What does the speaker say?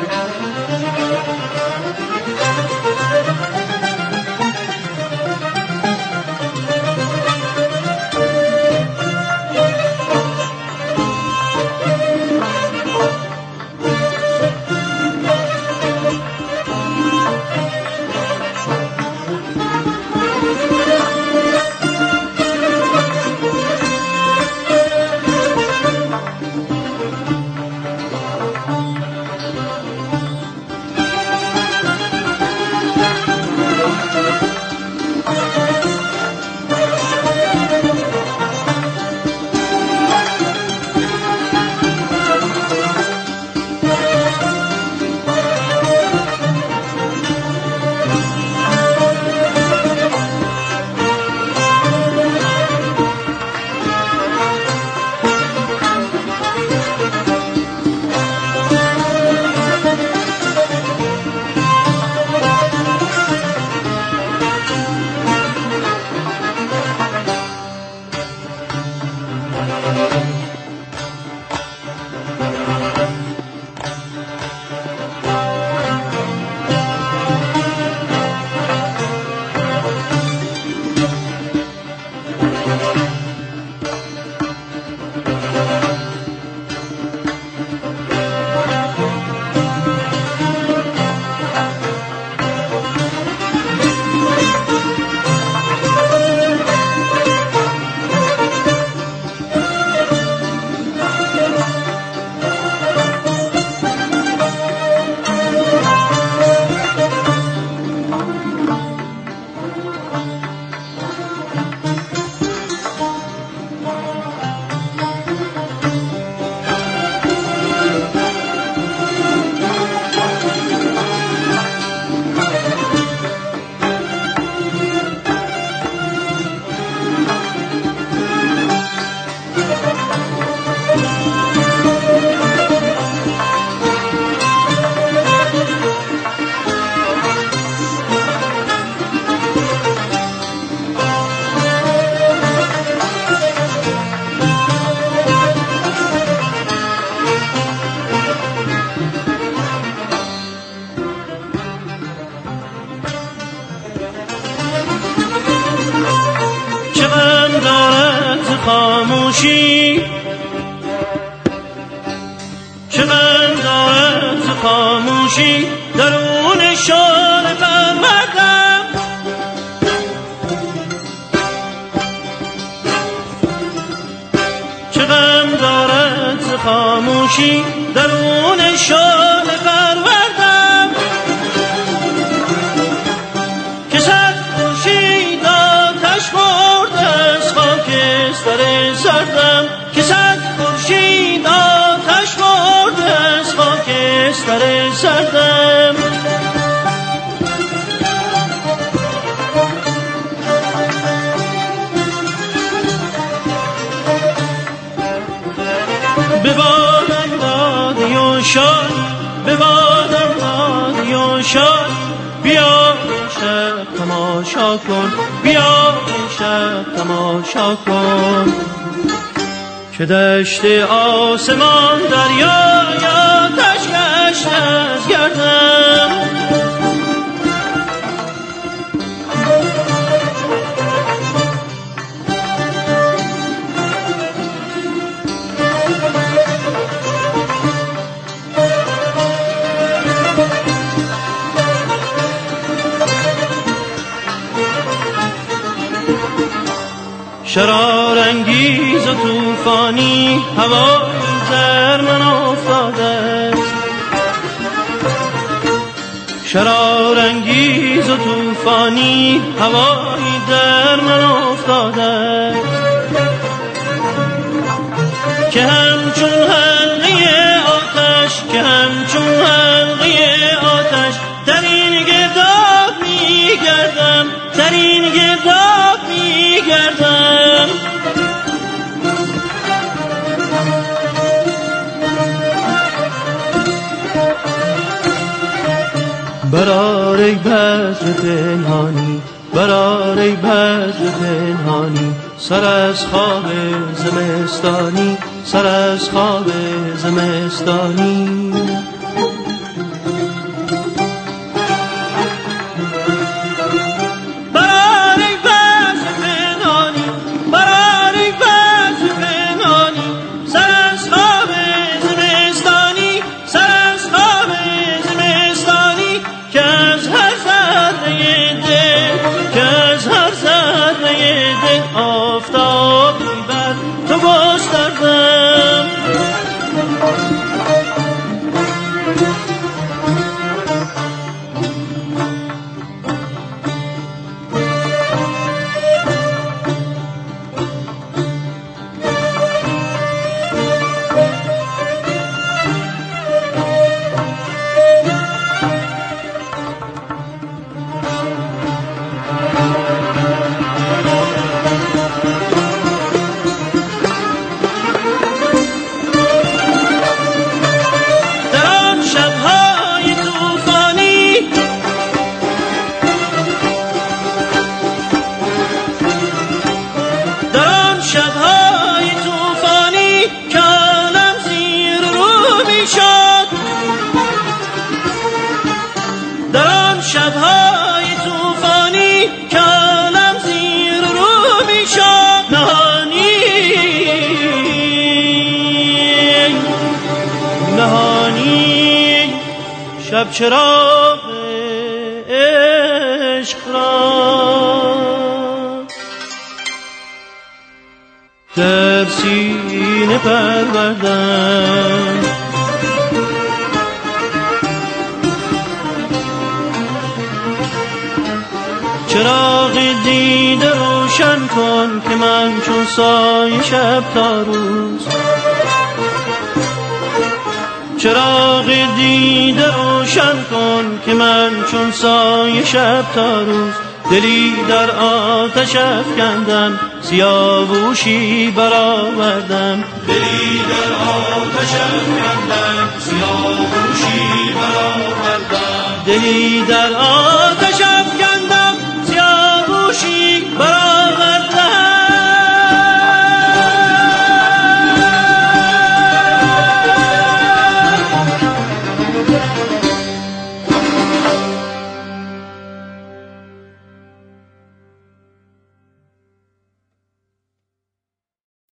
خاموشی چه غم دارد خاموشی درون شال پروردم چه غم دارد خاموشی درون شال پروردم که صد خورشید آتش خورده از خاکستر سردم که صد خورشید آتش خورده از خاکستر سردم ببادم دادی و شاد ببادم دادی و شاد بیا شب تماشا کن بیا شب تماشا کن که دشت آسمان دریا یا تشکش از گردم شرارانگیز و طوفانی هوای در من افتاده است شرارانگیز و طوفانی هوای در من افتاده است که همچون حلقه آتش که همچون حلقه آتش در این گرداب میگردم در این گرداب میگردم برآر ای بذر پنهانی برآر ای بذر پنهانی سر از خواب زمستانی سر از خواب زمستانی شب‌های طوفانی که عالم زیر رو میشد نهانی شب چراغ عشق را در سینه پروردم. چراغ دیده روشن کن که من چون سایه شب تا روز. چراغ دیده روشن کن که من چون سایه شب تا روز. دلی در آتش افکندم سیاوشی برآوردم. دلی در آتش افکندم سیاوشی برآوردم. دلی در